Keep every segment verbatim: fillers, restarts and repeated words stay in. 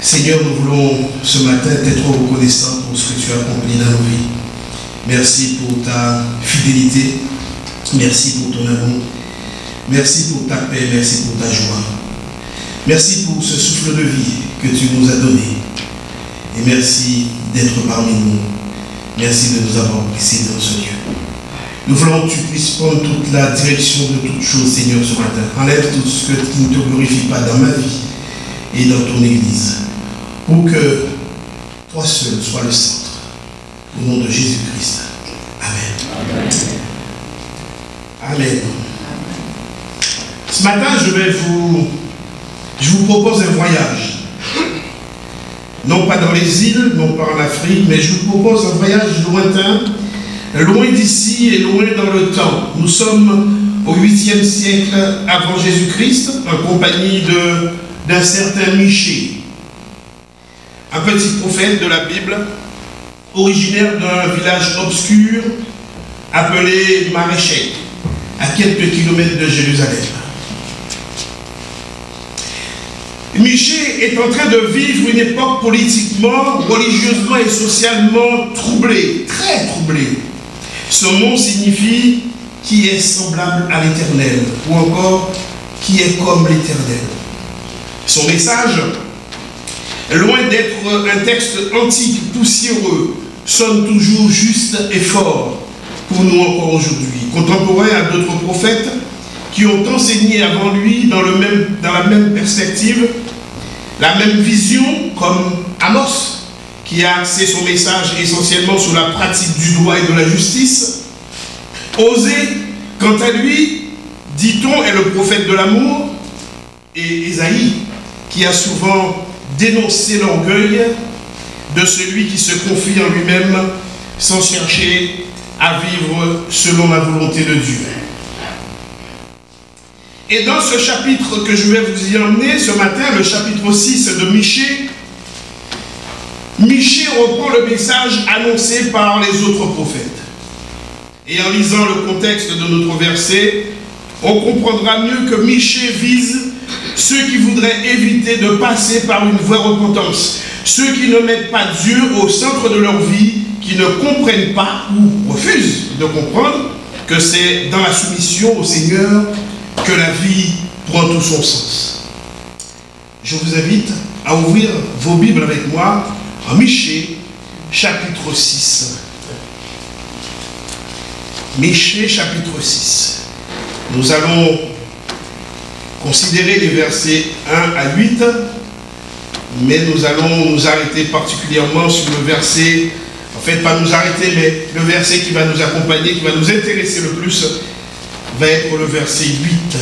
Seigneur, nous voulons ce matin être reconnaissants pour ce que tu as accompli dans nos vies. Merci pour ta fidélité, merci pour ton amour, merci pour ta paix, merci pour ta joie. Merci pour ce souffle de vie que tu nous as donné. Et merci d'être parmi nous. Merci de nous avoir placés dans ce lieu. Nous voulons que tu puisses prendre toute la direction de toutes choses, Seigneur, ce matin. Enlève tout ce qui ne te glorifie pas dans ma vie et dans ton Église. Pour que toi seul sois le centre. Au nom de Jésus-Christ. Amen. Amen. Amen. Ce matin, je vais vous, je vous propose un voyage. Non pas dans les îles, non pas en Afrique, mais je vous propose un voyage lointain, loin d'ici et loin dans le temps. Nous sommes au huitième siècle avant Jésus-Christ, en compagnie de, d'un certain Michée, un petit prophète de la Bible, originaire d'un village obscur appelé Maréchal, à quelques kilomètres de Jérusalem. Michée est en train de vivre une époque politiquement, religieusement et socialement troublée, très troublée. Son nom signifie « qui est semblable à l'Éternel » ou encore « qui est comme l'Éternel ». Son message, loin d'être un texte antique poussiéreux, sonne toujours juste et fort pour nous encore aujourd'hui, contemporain à d'autres prophètes qui ont enseigné avant lui dans, le même, dans la même perspective, la même vision, comme Amos, qui a axé son message essentiellement sur la pratique du droit et de la justice. Osée, quant à lui, dit-on, est le prophète de l'amour, et Ésaïe, qui a souvent dénoncé l'orgueil de celui qui se confie en lui-même sans chercher à vivre selon la volonté de Dieu. Et dans ce chapitre que je vais vous y emmener ce matin, le chapitre six de Michée, Michée reprend le message annoncé par les autres prophètes. Et en lisant le contexte de notre verset, on comprendra mieux que Michée vise ceux qui voudraient éviter de passer par une vraie repentance, ceux qui ne mettent pas Dieu au centre de leur vie, qui ne comprennent pas ou refusent de comprendre que c'est dans la soumission au Seigneur que la vie prend tout son sens. Je vous invite à ouvrir vos Bibles avec moi en Michée, chapitre six. Michée, chapitre six. Nous allons considérer les versets un à huit, mais nous allons nous arrêter particulièrement sur le verset, en fait pas nous arrêter, mais le verset qui va nous accompagner, qui va nous intéresser le plus, va être le verset huit.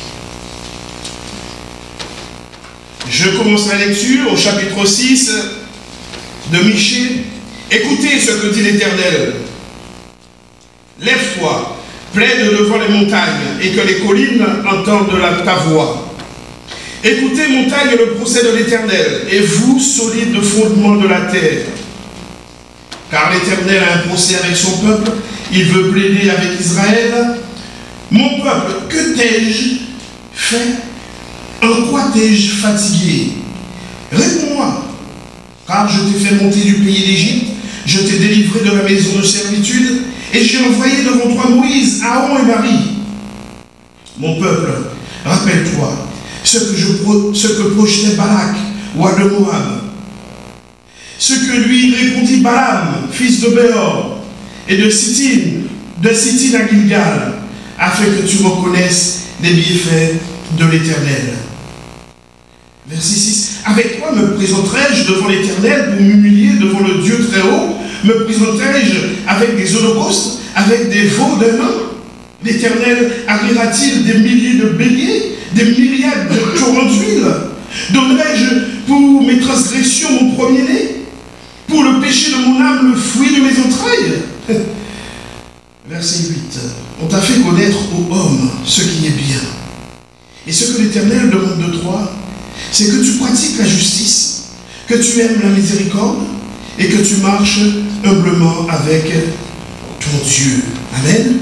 Je commence la lecture au chapitre six de Michée. Écoutez ce que dit l'Éternel. Lève-toi, plaide devant les montagnes, et que les collines entendent la, ta voix. Écoutez, montagne, le procès de l'Éternel, et vous, solides fondements de la terre. Car l'Éternel a un procès avec son peuple, il veut plaider avec Israël. Mon peuple, que t'ai-je fait? En quoi t'ai-je fatigué? Réponds-moi, car je t'ai fait monter du pays d'Égypte, je t'ai délivré de la maison de servitude, et j'ai envoyé devant toi Moïse, Aaron et Marie. Mon peuple, rappelle-toi ce que, je, ce que projetait Balak, roi de Moab, ce que lui répondit Balaam, fils de Béor, et de Sittim, de Sittim à Gilgal, afin que tu reconnaisses les bienfaits de l'Éternel. Verset six. Avec toi me présenterai-je devant l'Éternel pour m'humilier devant le Dieu très haut? Me présenterai-je avec des holocaustes, avec des veaux d'un an? L'Éternel agrira-t-il des milliers de béliers, des myriades de torrents d'huile? Donnerai-je pour mes transgressions mon premier-né? Pour le péché de mon âme, le fruit de mes entrailles? Verset huit. On t'a fait connaître, ô homme, ce qui est bien. Et ce que l'Éternel demande de toi, c'est que tu pratiques la justice, que tu aimes la miséricorde et que tu marches humblement avec ton Dieu. Amen.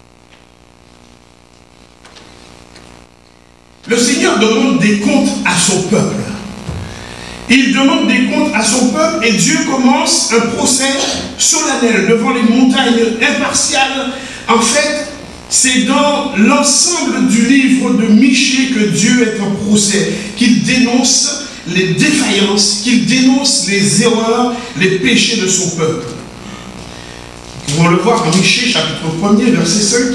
Le Seigneur demande des comptes à son Il demande des comptes à son peuple et Dieu commence un procès solennel devant les montagnes impartiales. En fait, c'est dans l'ensemble du livre de Michée que Dieu est en procès, qu'il dénonce les défaillances, qu'il dénonce les erreurs, les péchés de son peuple. Nous pouvons le voir en Michée, chapitre premier, verset cinq.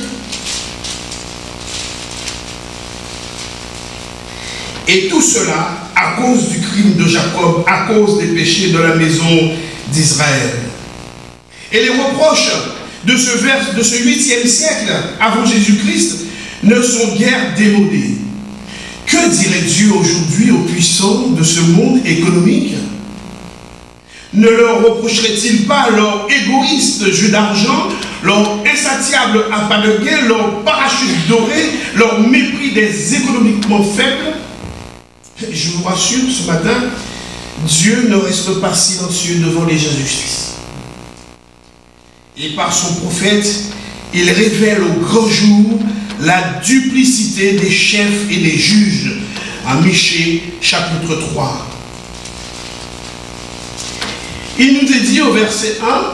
Et tout cela à cause du crime de Jacob, à cause des péchés de la maison d'Israël. Et les reproches de ce vers, de ce huitième siècle avant Jésus-Christ ne sont guère démodés. Que dirait Dieu aujourd'hui aux puissants de ce monde économique? Ne leur reprocherait-il pas leur égoïste jeu d'argent, leur insatiable appât de gain, leur parachute doré, leur mépris des économiquement faibles? Je vous rassure, ce matin, Dieu ne reste pas silencieux devant les injustices. Et par son prophète, il révèle au grand jour la duplicité des chefs et des juges. À Michée, chapitre trois. Il nous est dit au verset un,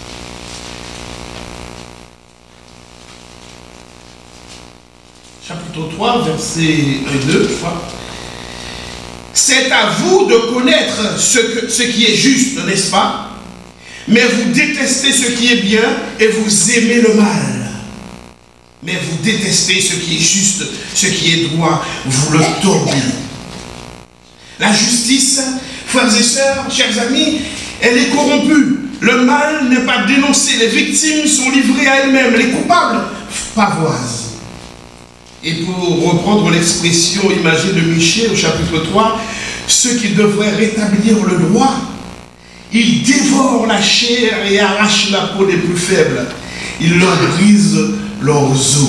chapitre trois, verset un et deux, je crois. C'est à vous de connaître ce, que, ce qui est juste, n'est-ce pas? Mais vous détestez ce qui est bien et vous aimez le mal. Mais vous détestez ce qui est juste, ce qui est droit, vous le tordez. La justice, frères et sœurs, chers amis, elle est corrompue. Le mal n'est pas dénoncé. Les victimes sont livrées à elles-mêmes. Les coupables pavoisent. Et pour reprendre l'expression imagée de Michée au chapitre trois, ceux qui devraient rétablir le droit, ils dévorent la chair et arrachent la peau des plus faibles. Ils leur brisent leurs os.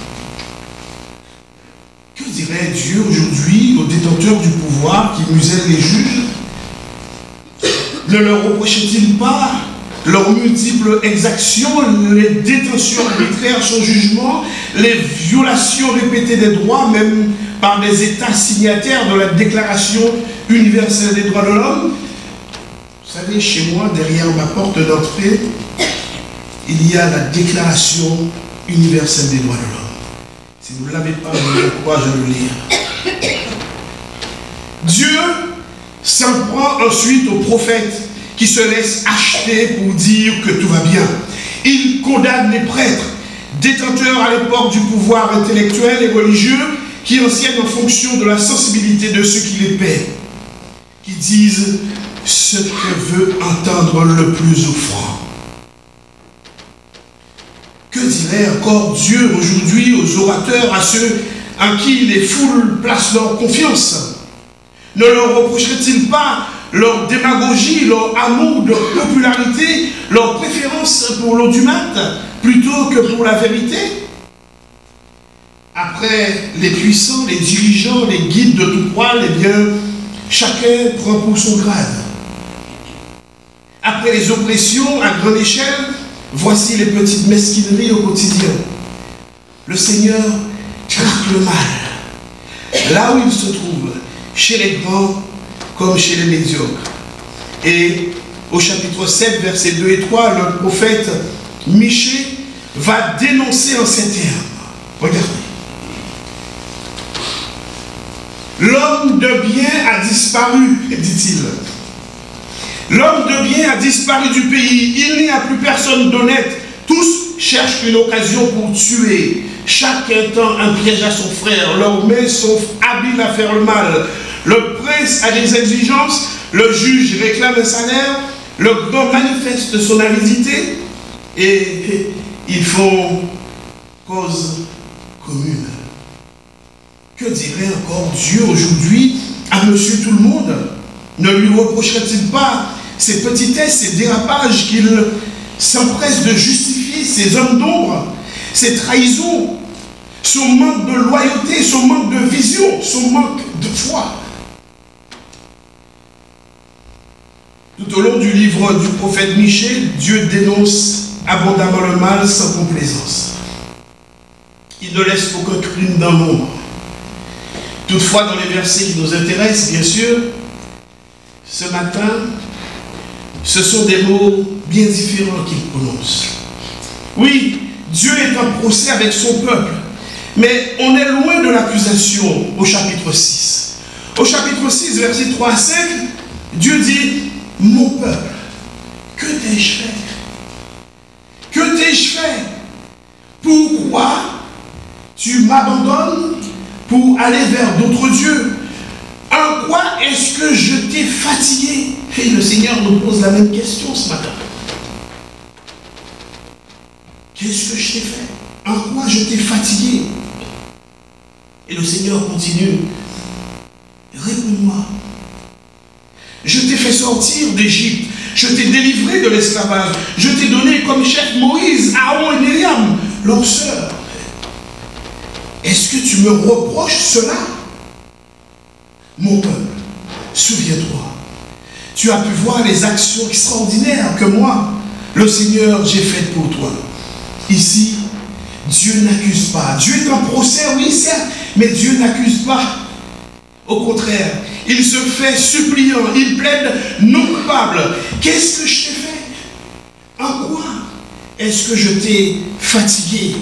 Que dirait Dieu aujourd'hui aux détenteurs du pouvoir qui musellent les juges? Ne leur reprochait-il pas leurs multiples exactions, les détentions arbitraires sans jugement, les violations répétées des droits, même par des États signataires de la Déclaration universelle des droits de l'homme? Vous savez, chez moi, derrière ma porte d'entrée, il y a la Déclaration universelle des droits de l'homme. Si vous ne l'avez pas, je l'encourage à le lire. Dieu s'en prend ensuite aux prophètes qui se laissent acheter pour dire que tout va bien. Il condamne les prêtres, détenteurs à l'époque du pouvoir intellectuel et religieux, qui enseignent en fonction de la sensibilité de ceux qui les paient, qui disent ce que veut entendre le plus offrant. Que dirait encore Dieu aujourd'hui aux orateurs, à ceux en qui les foules placent leur confiance? Ne leur reprocherait-il pas leur démagogie, leur amour de popularité, leur préférence pour l'audimat plutôt que pour la vérité? Après les puissants, les dirigeants, les guides de tout poil, eh bien, chacun prend pour son grade. Après les oppressions à grande échelle, voici les petites mesquineries au quotidien. Le Seigneur traque le mal, là où il se trouve, chez les grands comme chez les médiocres. Et au chapitre sept, versets deux et trois, le prophète Michée va dénoncer en ces termes. Regardez. L'homme de bien a disparu, dit-il. L'homme de bien a disparu du pays. Il n'y a plus personne d'honnête. Tous cherchent une occasion pour tuer. Chacun tend un piège à son frère. Leurs mains sont habiles à faire le mal. Le prince a des exigences. Le juge réclame un salaire. Le grand manifeste son avidité. Et ils font cause commune. Que dirait encore Dieu aujourd'hui à monsieur tout le monde? Ne lui reprocherait-il pas ces petitesses, ces dérapages qu'il s'empresse de justifier, ces hommes d'ombre, ces trahisons, son manque de loyauté, son manque de vision, son manque de foi? Tout au long du livre du prophète Michée, Dieu dénonce abondamment le mal sans complaisance. Il ne laisse aucun crime dans l'ombre. Toutefois, dans les versets qui nous intéressent, bien sûr, ce matin, ce sont des mots bien différents qu'il prononce. Oui, Dieu est en procès avec son peuple, mais on est loin de l'accusation au chapitre six. Au chapitre six, versets trois à cinq, Dieu dit, mon peuple, que t'ai-je fait? Que t'ai-je fait? Pourquoi tu m'abandonnes pour aller vers d'autres dieux? En quoi est-ce que je t'ai fatigué? Et le Seigneur nous pose la même question ce matin. Qu'est-ce que je t'ai fait? En quoi je t'ai fatigué? Et le Seigneur continue. Réponds-moi. Je t'ai fait sortir d'Égypte. Je t'ai délivré de l'esclavage. Je t'ai donné comme chef Moïse, Aaron et Myriam, leurs sœurs. Est-ce que tu me reproches cela? Mon peuple, souviens-toi. Tu as pu voir les actions extraordinaires que moi, le Seigneur, j'ai faites pour toi. Ici, Dieu n'accuse pas. Dieu est en procès, oui, certes, mais Dieu n'accuse pas. Au contraire, il se fait suppliant, il plaide non coupable. Qu'est-ce que je t'ai fait? En quoi est-ce que je t'ai fatigué?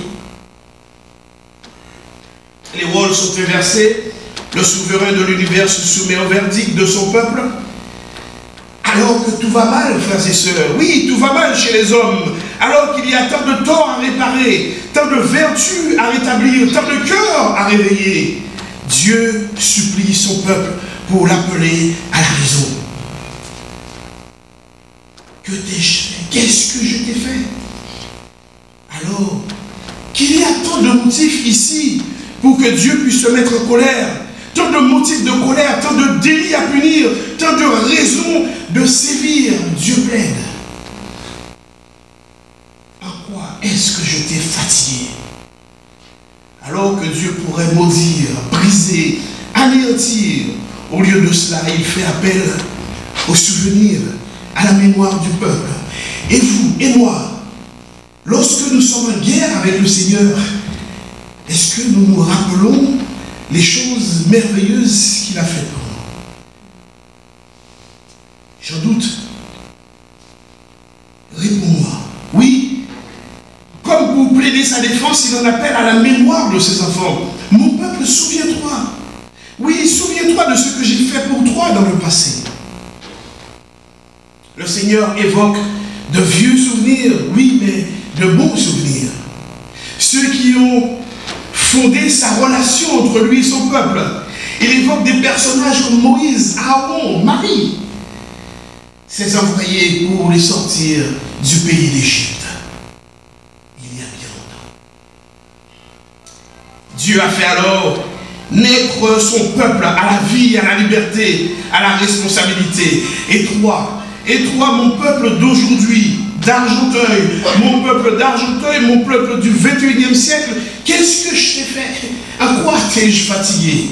Les rôles sont inversés. Le souverain de l'univers se soumet au verdict de son peuple. Alors que tout va mal, frères et sœurs. Oui, tout va mal chez les hommes. Alors qu'il y a tant de torts à réparer, tant de vertus à rétablir, tant de cœurs à réveiller. Dieu supplie son peuple pour l'appeler à la raison. Que t'ai-je fait? Qu'est-ce que je t'ai fait? Alors qu'il y a tant de motifs ici pour que Dieu puisse se mettre en colère, tant de motifs de colère, tant de délits à punir, tant de raisons de sévir, Dieu plaide. En quoi est-ce que je t'ai fatigué? Alors que Dieu pourrait maudire, briser, anéantir, au lieu de cela, il fait appel au souvenir, à la mémoire du peuple. Et vous et moi, lorsque nous sommes en guerre avec le Seigneur, est-ce que nous nous rappelons les choses merveilleuses qu'il a faites pour nous? J'en doute. Réponds-moi. Oui, comme pour plaider sa défense, il en appelle à la mémoire de ses enfants. Mon peuple, souviens-toi. Oui, souviens-toi de ce que j'ai fait pour toi dans le passé. Le Seigneur évoque de vieux souvenirs, oui, mais de bons souvenirs. Ceux qui ont fondé sa relation entre lui et son peuple. Il évoque des personnages comme Moïse, Aaron, Marie. Ses envoyés pour les sortir du pays d'Égypte. Il y a bien longtemps. Dieu a fait alors naître son peuple à la vie, à la liberté, à la responsabilité. Et toi, et toi, mon peuple d'aujourd'hui, d'Argenteuil, mon peuple d'Argenteuil, mon peuple du vingt et unième siècle, qu'est-ce que je t'ai fait? À quoi t'ai-je fatigué?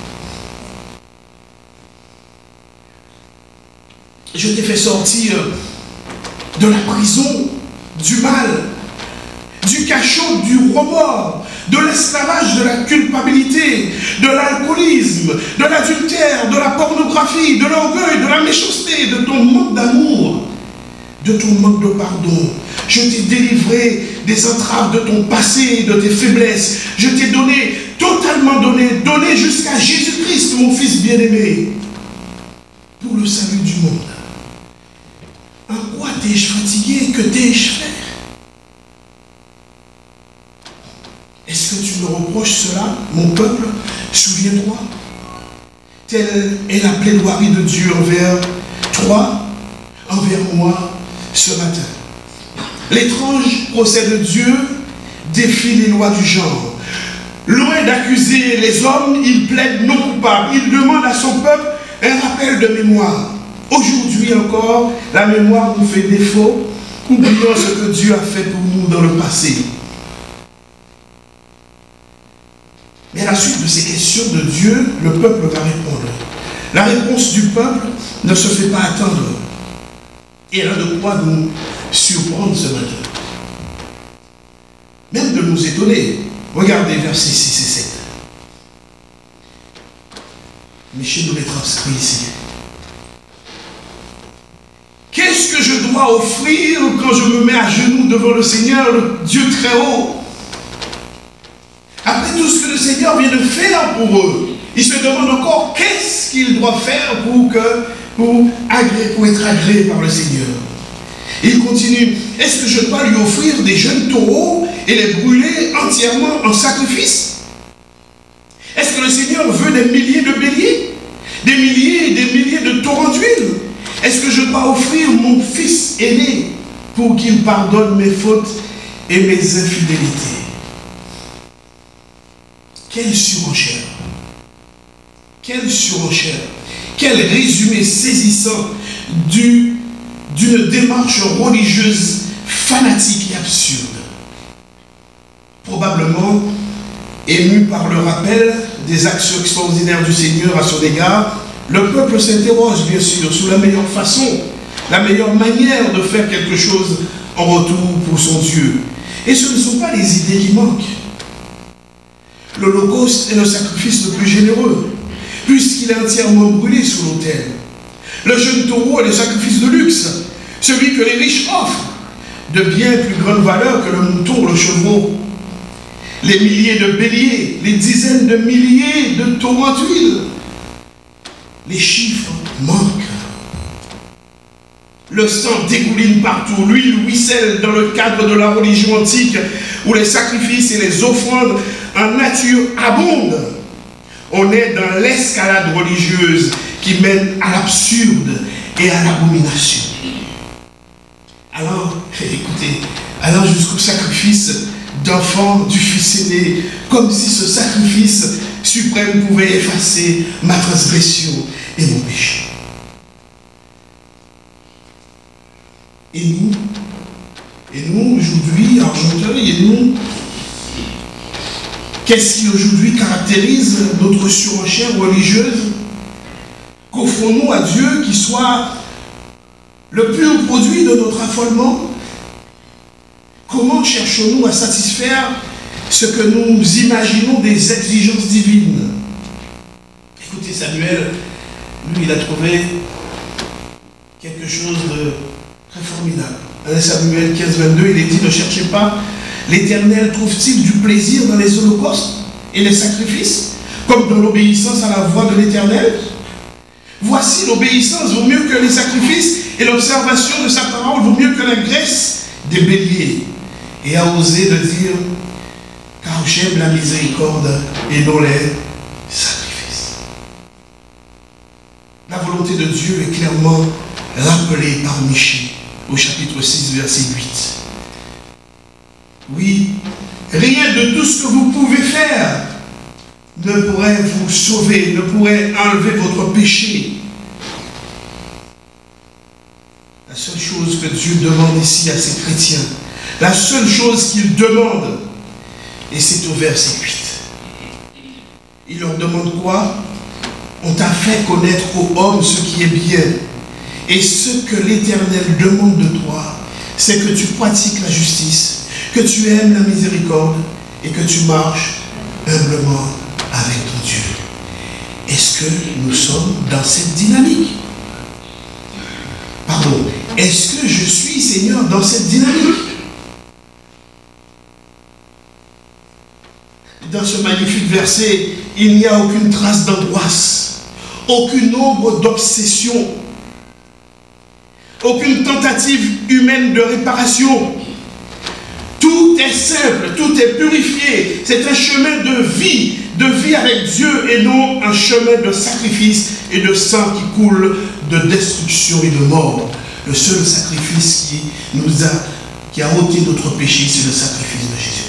Je t'ai fait sortir de la prison, du mal, du cachot, du remords, de l'esclavage, de la culpabilité, de l'alcoolisme, de l'adultère, de la pornographie, de l'orgueil, de la méchanceté, de ton manque d'amour, de ton manque de pardon. Je t'ai délivré des entraves de ton passé, de tes faiblesses. Je t'ai donné, totalement donné, donné jusqu'à Jésus-Christ, mon Fils bien-aimé, pour le salut du monde. En quoi t'ai-je fatigué? Que t'ai-je fait? Est-ce que tu me reproches cela, mon peuple? Souviens-toi. Telle est la plaidoirie de Dieu envers toi, envers moi, ce matin. L'étrange procès de Dieu défie les lois du genre. Loin d'accuser les hommes, il plaide non coupable. Il demande à son peuple un rappel de mémoire. Aujourd'hui encore, la mémoire nous fait défaut. Oublions ce que Dieu a fait pour nous dans le passé. Mais à la suite de ces questions de Dieu, le peuple va répondre. La réponse du peuple ne se fait pas attendre. Et elle a de quoi nous surprendre ce matin. Même de nous étonner. Regardez versets six et sept. Michel nous les transcrit ici. je dois offrir quand je me mets à genoux devant le Seigneur, le Dieu très haut? Après tout ce que le Seigneur vient de faire pour eux, ils se demandent encore qu'est-ce qu'ils doivent faire pour, que, pour, agré, pour être agréés par le Seigneur. Il continue, est-ce que je dois lui offrir des jeunes taureaux et les brûler entièrement en sacrifice? Est-ce que le Seigneur veut des milliers de béliers, des milliers et des milliers de torrents d'huile? Est-ce que je dois offrir mon fils aîné pour qu'il pardonne mes fautes et mes infidélités? Quelle surenchère! Quelle surenchère! Quel résumé saisissant du d'une démarche religieuse fanatique et absurde. Probablement ému par le rappel des actions extraordinaires du Seigneur à son égard, le peuple s'interroge bien sûr sur la meilleure façon, la meilleure manière de faire quelque chose en retour pour son Dieu. Et ce ne sont pas les idées qui manquent. L'Holocauste est le sacrifice le plus généreux, puisqu'il est entièrement brûlé sous l'autel. Le jeune taureau est le sacrifice de luxe, celui que les riches offrent, de bien plus grande valeur que le mouton ou le chevreau. Les milliers de béliers, les dizaines de milliers de torrents d'huile. Les chiffres manquent. Le sang dégouline partout, l'huile ruisselle dans le cadre de la religion antique, où les sacrifices et les offrandes en nature abondent. On est dans l'escalade religieuse qui mène à l'absurde et à l'abomination. Alors, écoutez, alors jusqu'au sacrifice d'enfant du fils aîné, comme si ce sacrifice suprême pouvait effacer ma transgression et mon péché. Et nous, et nous aujourd'hui, Argenteuil, et nous, qu'est-ce qui aujourd'hui caractérise notre surenchère religieuse? Qu'offrons-nous à Dieu qui soit le pur produit de notre affolement? Comment cherchons-nous à satisfaire ce que nous imaginons des exigences divines? Écoutez, Samuel, lui, il a trouvé quelque chose de très formidable. Dans Samuel quinze, vingt-deux, il est dit, ne cherchez pas, l'Éternel trouve-t-il du plaisir dans les holocaustes et les sacrifices, comme dans l'obéissance à la voix de l'Éternel? Voici, l'obéissance vaut mieux que les sacrifices et l'observation de sa parole vaut mieux que la graisse des béliers. Et a osé de dire, car j'aime la miséricorde et non les sacrifices. La volonté de Dieu est clairement rappelée par Michée au chapitre six, verset huit. Oui, rien de tout ce que vous pouvez faire ne pourrait vous sauver, ne pourrait enlever votre péché. La seule chose que Dieu demande ici à ses chrétiens, la seule chose qu'il demande, et c'est au verset huit. Il leur demande quoi? On t'a fait connaître aux hommes ce qui est bien. Et ce que l'Éternel demande de toi, c'est que tu pratiques la justice, que tu aimes la miséricorde et que tu marches humblement avec ton Dieu. Est-ce que nous sommes dans cette dynamique? Pardon, est-ce que je suis, Seigneur, dans cette dynamique? Dans ce magnifique verset, il n'y a aucune trace d'angoisse, aucune ombre d'obsession, aucune tentative humaine de réparation. Tout est simple, tout est purifié. C'est un chemin de vie, de vie avec Dieu et non un chemin de sacrifice et de sang qui coule de destruction et de mort. Le seul sacrifice qui nous a, qui a ôté notre péché, c'est le sacrifice de Jésus-Christ.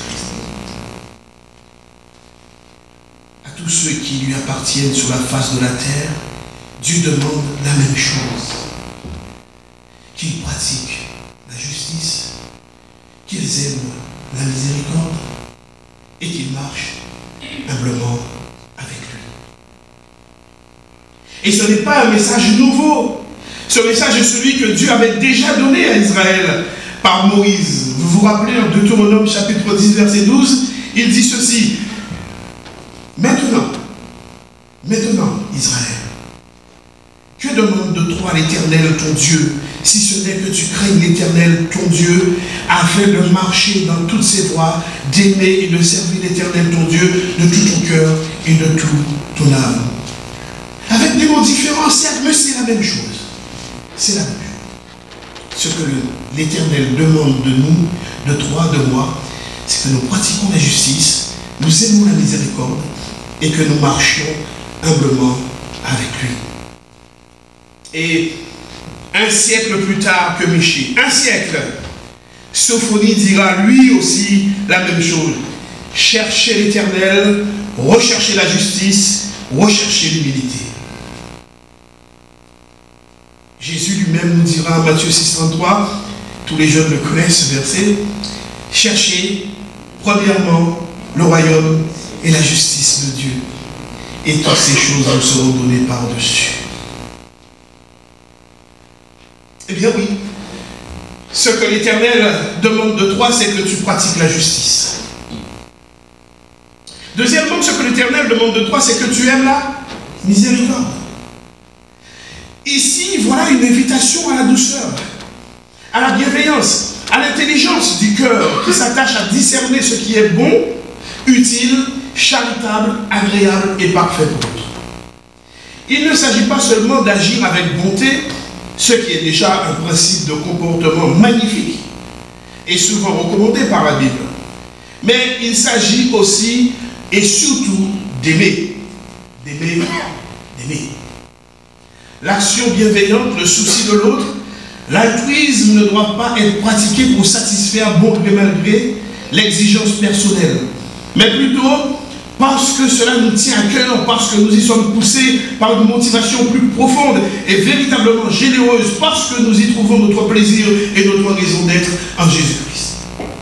À tous ceux qui lui appartiennent sur la face de la terre, Dieu demande la même chose. Qu'ils pratiquent la justice, qu'ils aiment la miséricorde et qu'ils marchent humblement avec lui. Et ce n'est pas un message nouveau. Ce message est celui que Dieu avait déjà donné à Israël par Moïse. Vous vous rappelez en Deutéronome chapitre dix, verset douze, il dit ceci. Maintenant, maintenant, Israël, que demande de toi l'Éternel ton Dieu, si ce n'est que tu craignes l'Éternel, ton Dieu, afin de marcher dans toutes ses voies, d'aimer et de servir l'Éternel, ton Dieu, de tout ton cœur et de toute ton âme. Avec des mots différents, certes, mais c'est la même chose. C'est la même chose. Ce que l'Éternel demande de nous, de toi, de moi, c'est que nous pratiquions la justice, nous aimons la miséricorde et que nous marchions humblement avec lui. Et un siècle plus tard que Michée, un siècle, Sophonie dira lui aussi la même chose. Cherchez l'Éternel, recherchez la justice, recherchez l'humilité. Jésus lui-même nous dira en Matthieu six, trente-trois, tous les jeunes le connaissent ce verset, cherchez premièrement le royaume et la justice de Dieu, et toutes ces choses nous seront données par-dessus. Eh bien oui, ce que l'Éternel demande de toi, c'est que tu pratiques la justice. Deuxièmement, ce que l'Éternel demande de toi, c'est que tu aimes la miséricorde. Ici, voilà une invitation à la douceur, à la bienveillance, à l'intelligence du cœur qui s'attache à discerner ce qui est bon, utile, charitable, agréable et parfait pour l'autre. Il ne s'agit pas seulement d'agir avec bonté, ce qui est déjà un principe de comportement magnifique et souvent recommandé par la Bible. Mais il s'agit aussi et surtout d'aimer, d'aimer, d'aimer. L'action bienveillante, le souci de l'autre, l'altruisme ne doivent pas être pratiqués pour satisfaire bon gré mal gré l'exigence personnelle, mais plutôt parce que cela nous tient à cœur, parce que nous y sommes poussés par une motivation plus profonde et véritablement généreuse, parce que nous y trouvons notre plaisir et notre raison d'être en Jésus-Christ.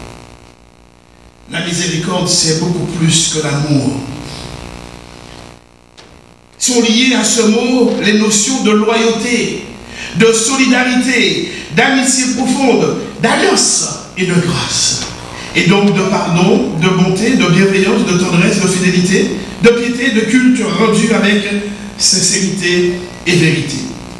La miséricorde, c'est beaucoup plus que l'amour. Sont liées à ce mot les notions de loyauté, de solidarité, d'amitié profonde, d'alliance et de grâce. Et donc de pardon, de bonté, de bienveillance, de tendresse, de fidélité, de piété, de culte rendu avec sincérité et vérité.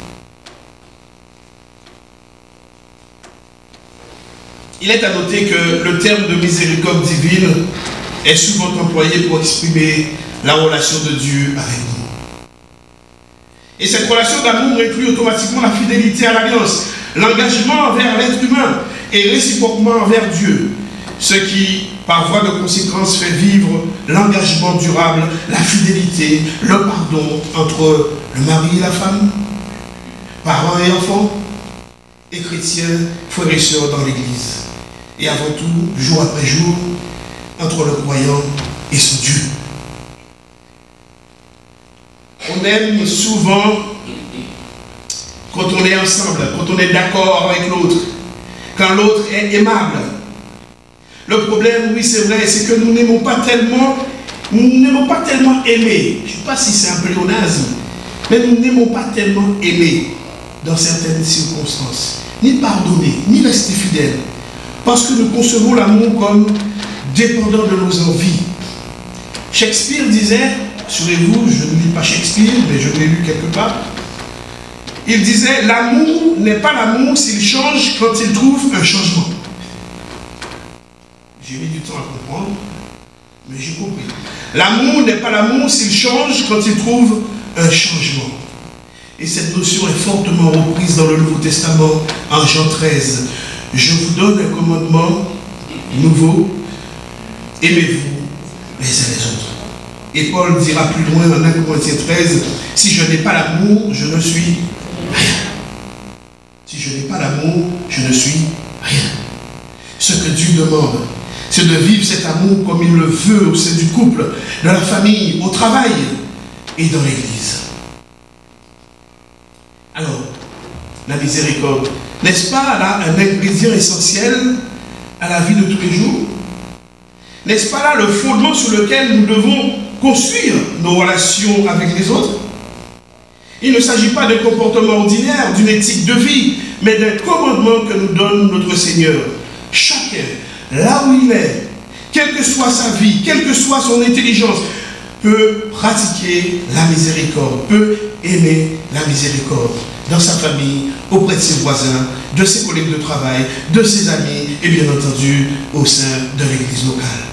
Il est à noter que le terme de miséricorde divine est souvent employé pour exprimer la relation de Dieu avec nous. Et cette relation d'amour inclut automatiquement la fidélité à l'alliance, l'engagement envers l'être humain et réciproquement envers Dieu. Ce qui, par voie de conséquence, fait vivre l'engagement durable, la fidélité, le pardon entre le mari et la femme, parents et enfants, et chrétiens, frères et sœurs dans l'Église. Et avant tout, jour après jour, entre le croyant et son Dieu. On aime souvent quand on est ensemble, quand on est d'accord avec l'autre, quand l'autre est aimable. Le problème, oui c'est vrai, c'est que nous n'aimons pas tellement, nous n'aimons pas tellement aimer. Je ne sais pas si c'est un pléonasme, mais nous n'aimons pas tellement aimer dans certaines circonstances, ni pardonner, ni rester fidèles, parce que nous concevons l'amour comme dépendant de nos envies. Shakespeare disait, assurez-vous, je ne lis pas Shakespeare, mais je l'ai lu quelque part, il disait, l'amour n'est pas l'amour s'il change quand il trouve un changement. J'ai mis du temps à comprendre, mais j'ai compris. L'amour n'est pas l'amour s'il change quand il trouve un changement. Et cette notion est fortement reprise dans le Nouveau Testament, en Jean treize. Je vous donne un commandement nouveau, aimez-vous les uns les autres. Et Paul dira plus loin en un Corinthiens treize, si je n'ai pas l'amour, je ne suis rien. Si je n'ai pas l'amour, je ne suis rien. Ce que Dieu demande, c'est de vivre cet amour comme il le veut au sein du couple, de la famille, au travail et dans l'Église. Alors, la miséricorde, n'est-ce pas là un ingrédient essentiel à la vie de tous les jours? N'est-ce pas là le fondement sur lequel nous devons construire nos relations avec les autres? Il ne s'agit pas d'un comportement ordinaire, d'une éthique de vie, mais d'un commandement que nous donne notre Seigneur. Chacun, là où il est, quelle que soit sa vie, quelle que soit son intelligence, peut pratiquer la miséricorde, peut aimer la miséricorde. dans sa famille, auprès de ses voisins, de ses collègues de travail, de ses amis et bien entendu au sein de l'église locale.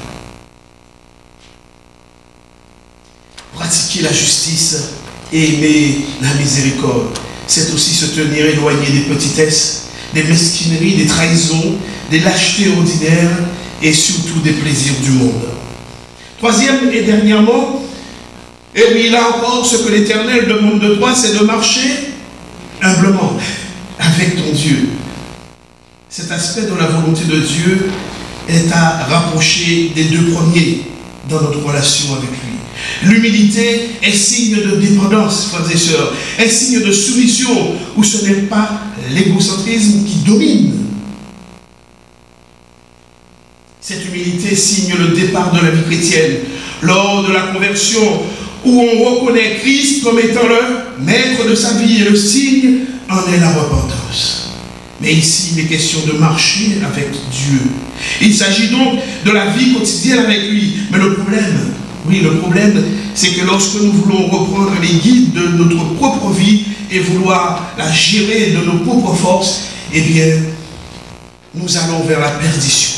Pratiquer la justice et aimer la miséricorde, c'est aussi se tenir éloigné des petitesses, des mesquineries, des trahisons, des lâchetés ordinaires et surtout des plaisirs du monde. Troisième et dernièrement, et oui, là encore, ce que l'Éternel demande de toi, c'est de marcher humblement avec ton Dieu. Cet aspect de la volonté de Dieu est à rapprocher des deux premiers dans notre relation avec lui. L'humilité est signe de dépendance, frères et sœurs, est signe de soumission, où ce n'est pas l'égocentrisme qui domine. Cette humilité signe le départ de la vie chrétienne, lors de la conversion, où on reconnaît Christ comme étant le maître de sa vie, et le signe en est la repentance. Mais ici, il est question de marcher avec Dieu. Il s'agit donc de la vie quotidienne avec lui. Mais le problème, oui, le problème, c'est que lorsque nous voulons reprendre les guides de notre propre vie et vouloir la gérer de nos propres forces, eh bien, nous allons vers la perdition.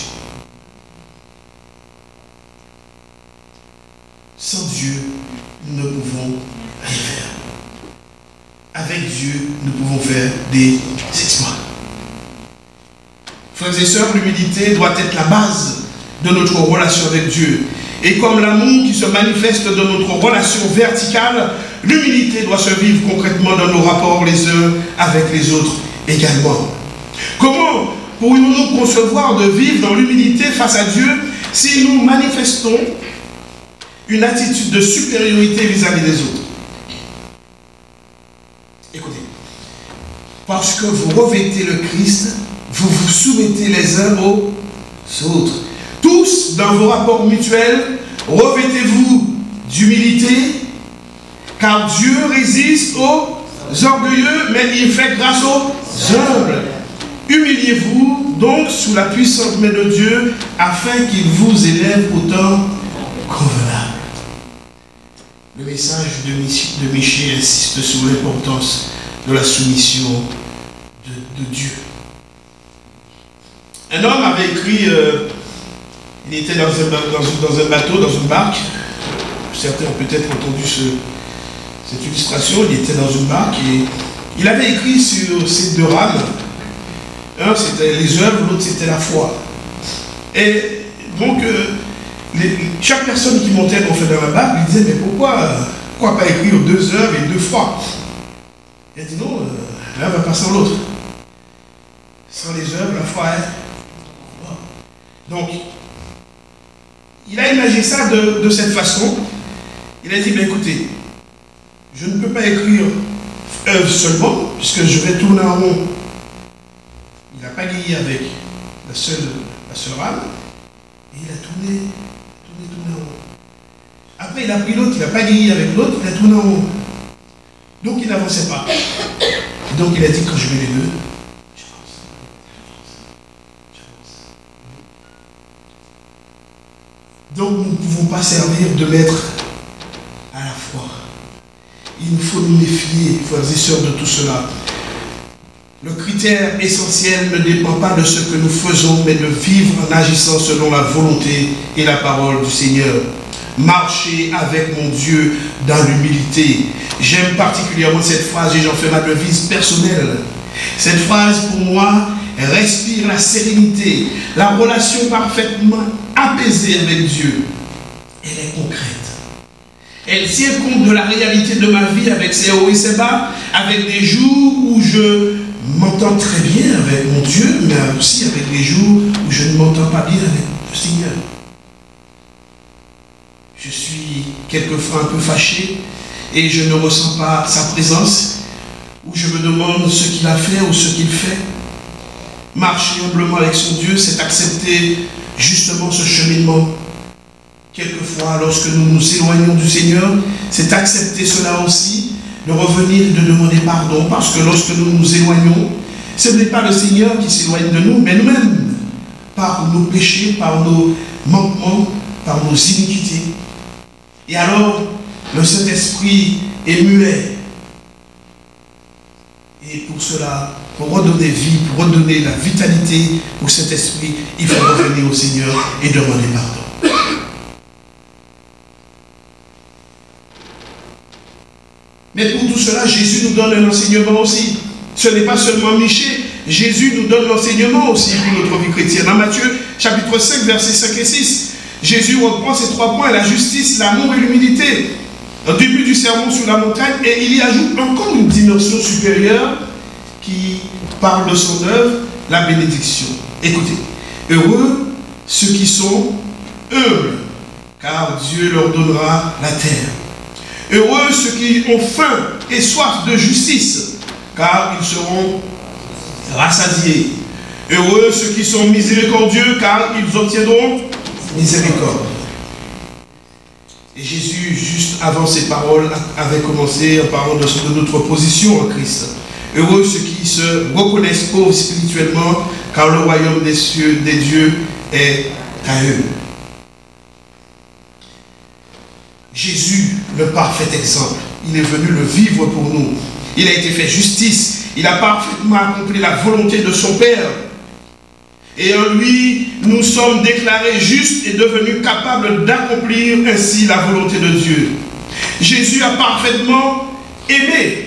Sans Dieu, nous ne pouvons rien faire. Avec Dieu, nous pouvons faire des exploits. Frères et sœurs, l'humilité doit être la base de notre relation avec Dieu. Et comme l'amour qui se manifeste dans notre relation verticale, l'humilité doit se vivre concrètement dans nos rapports les uns avec les autres également. Comment pourrions-nous concevoir de vivre dans l'humilité face à Dieu si nous manifestons une attitude de supériorité vis-à-vis des autres? Écoutez, parce que vous revêtez le Christ, vous vous soumettez les uns aux autres. Tous, dans vos rapports mutuels, revêtez-vous d'humilité, car Dieu résiste aux orgueilleux, mais il fait grâce aux humbles. Humiliez-vous donc sous la puissante main de Dieu, afin qu'il vous élève au temps convenable. Le message de Michée insiste sur l'importance de la soumission de, de Dieu. Un homme avait écrit, euh, il était dans un, dans, dans un bateau, dans une barque. Certains ont peut-être entendu ce, cette illustration. Il était dans une barque et il avait écrit sur ces deux rames. Un c'était les œuvres, l'autre c'était la foi. Et donc, euh, les, chaque personne qui montait en fait dans la barque lui disait, mais pourquoi, pourquoi pas écrire deux œuvres et deux foi? Il a dit non, euh, l'un va pas sans l'autre. Sans les œuvres, la foi est. Donc, il a imaginé ça de, de cette façon. Il a dit, mais écoutez, je ne peux pas écrire œuvre seulement, puisque je vais tourner en rond. Il n'a pas pagayé avec la seule, la seule rame, et il a tourné, tourné, tourné en rond. Après, il a pris l'autre, il a pagayé avec l'autre, il a tourné en rond. Donc, il n'avançait pas. Et donc, il a dit, quand je mets les deux, donc nous ne pouvons pas servir de maître à la fois. Il nous faut nous méfier, frères et sœurs, de tout cela. Le critère essentiel ne dépend pas de ce que nous faisons, mais de vivre en agissant selon la volonté et la parole du Seigneur. Marcher avec mon Dieu dans l'humilité. J'aime particulièrement cette phrase et j'en fais ma devise personnelle. Cette phrase, pour moi, respire la sérénité, la relation parfaitement apaisée avec Dieu. Elle est concrète. Elle tient compte de la réalité de ma vie avec ses hauts et ses bas, avec des jours où je m'entends très bien avec mon Dieu, mais aussi avec les jours où je ne m'entends pas bien avec le Seigneur. Je suis quelquefois un peu fâché et je ne ressens pas sa présence, où je me demande ce qu'il a fait ou ce qu'il fait. Marcher humblement avec son Dieu, c'est accepter justement ce cheminement. Quelquefois, lorsque nous nous éloignons du Seigneur, c'est accepter cela aussi, de revenir et de demander pardon, parce que lorsque nous nous éloignons, ce n'est pas le Seigneur qui s'éloigne de nous, mais nous-mêmes, par nos péchés, par nos manquements, par nos iniquités. Et alors, le Saint-Esprit est muet. Et pour cela, pour redonner vie, pour redonner la vitalité pour cet esprit, il faut revenir au Seigneur et demander pardon. Mais pour tout cela, Jésus nous donne un enseignement aussi. Ce n'est pas seulement Michée, Jésus nous donne l'enseignement aussi pour notre vie chrétienne. Dans Matthieu, chapitre cinq, versets cinq et six, Jésus reprend ces trois points, la justice, l'amour et l'humilité, au début du sermon sur la montagne, et il y ajoute encore une dimension supérieure qui parle de son œuvre, la bénédiction. Écoutez, heureux ceux qui sont humbles, car Dieu leur donnera la terre. Heureux ceux qui ont faim et soif de justice, car ils seront rassasiés. Heureux ceux qui sont miséricordieux, car ils obtiendront miséricorde. Et Jésus, juste avant ces paroles, avait commencé en parlant de, de notre position en Christ. Heureux ceux qui se reconnaissent pauvres spirituellement, car le royaume des cieux, des dieux est à eux. Jésus, le parfait exemple, il est venu le vivre pour nous. Il a été fait justice. Il a parfaitement accompli la volonté de son Père. Et en lui, nous sommes déclarés justes et devenus capables d'accomplir ainsi la volonté de Dieu. Jésus a parfaitement aimé.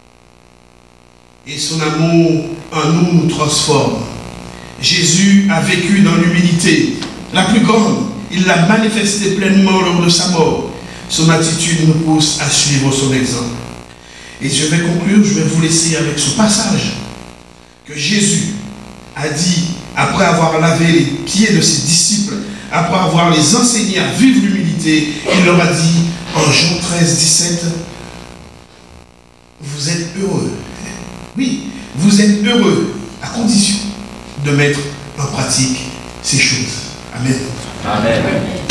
Et son amour en nous nous transforme. Jésus a vécu dans l'humilité la plus grande. Il l'a manifesté pleinement lors de sa mort. Son attitude nous pousse à suivre son exemple. Et je vais conclure, je vais vous laisser avec ce passage que Jésus a dit, après avoir lavé les pieds de ses disciples, après avoir les enseigné à vivre l'humilité, il leur a dit en Jean treize, dix-sept, vous êtes heureux. Oui, vous êtes heureux à condition de mettre en pratique ces choses. Amen. Amen.